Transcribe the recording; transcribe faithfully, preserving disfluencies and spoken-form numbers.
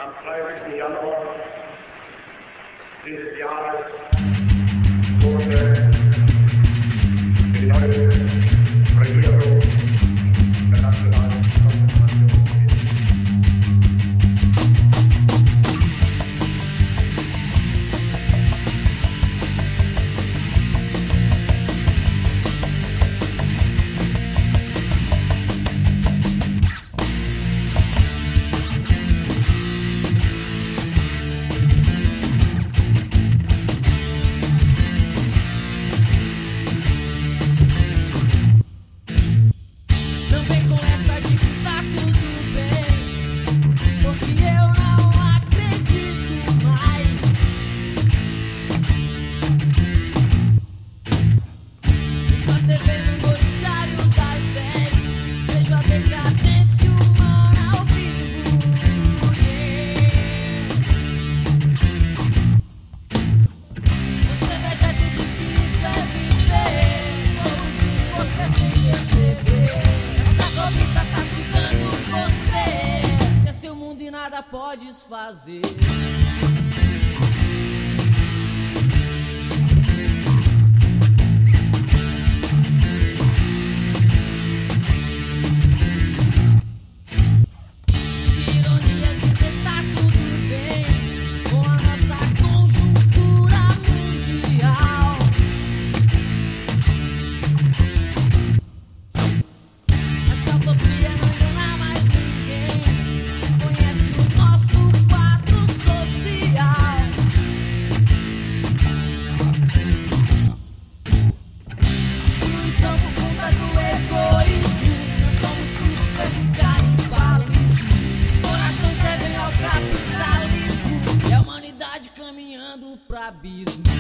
Am dreißigsten Januar dieses Jahres wurde die neue Regierung der nationalen Konföderation podes fazer. Ironia dizer tá tudo bem com a nossa conjuntura mundial. Essa utopia não engana mais ninguém. Conhece o nosso quadro social. Destruição por conta do egoísmo. Nós somos frutos desse canibalismo. Explorações devem ao capitalismo. E a humanidade caminhando pro abismo.